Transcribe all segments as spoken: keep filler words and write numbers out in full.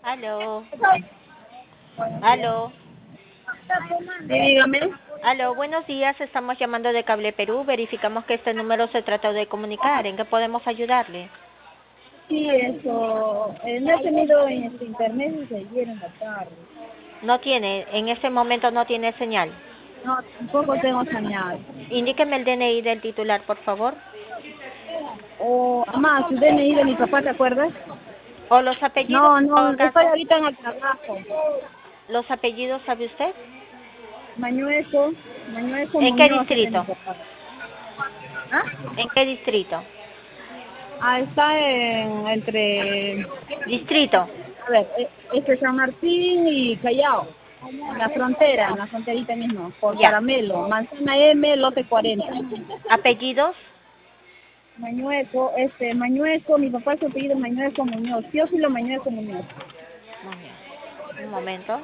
Aló, aló, Sí, dígame. aló, buenos días, estamos llamando de Cable Perú, verificamos que este número se trató de comunicar, ¿en qué podemos ayudarle? Sí, eso. Eh, no he tenido en este internet desde ayer en la tarde. No tiene, en este momento no tiene señal. No, tampoco tengo señal. Indíqueme el D N I del titular, por favor, O, además, su D N I de mi papá, ¿te acuerdas? o los apellidos, No, en no, todo estoy caso, ahorita en el trabajo. los apellidos, ¿sabe usted? Mañueco, Mañueco ¿En qué Muñoz es de mi distrito? papá. ¿Ah? ¿En qué distrito? Ah, está en, entre, Distrito, a ver, eh, entre San Martín y Callao. En la frontera, en la fronterita mismo, por ya. Caramelo, Manzana M, lote cuarenta. ¿Apellidos? Mañueco, este, Mañueco, mi papá su apellido es Mañueco Muñoz, Teófilo Mañueco Muñoz. Muy bien. Un momento.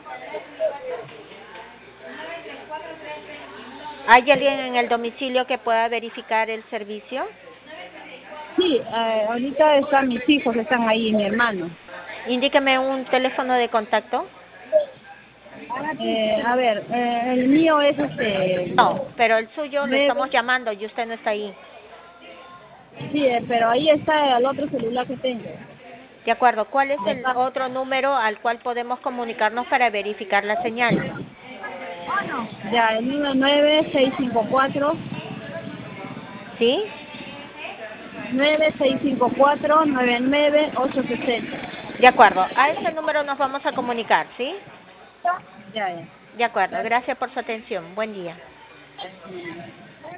¿Hay alguien en el domicilio que pueda verificar el servicio? Sí, eh, ahorita están mis hijos, están ahí, mi hermano. Indíqueme un teléfono de contacto. Eh, a ver, eh, el mío es este, No, pero el suyo lo nueve, estamos llamando y usted no está ahí. sí, eh, pero ahí está el otro celular que tengo. De acuerdo, ¿cuál es De el acá. otro número al cual podemos comunicarnos para verificar la señal? Ya, el número nueve seis cinco cuatro, ¿Sí? nueve seis cinco cuatro, nueve nueve ocho sesenta. De acuerdo, a ese número nos vamos a comunicar, ¿sí? Ya, ya. De acuerdo, gracias por su atención. Buen día.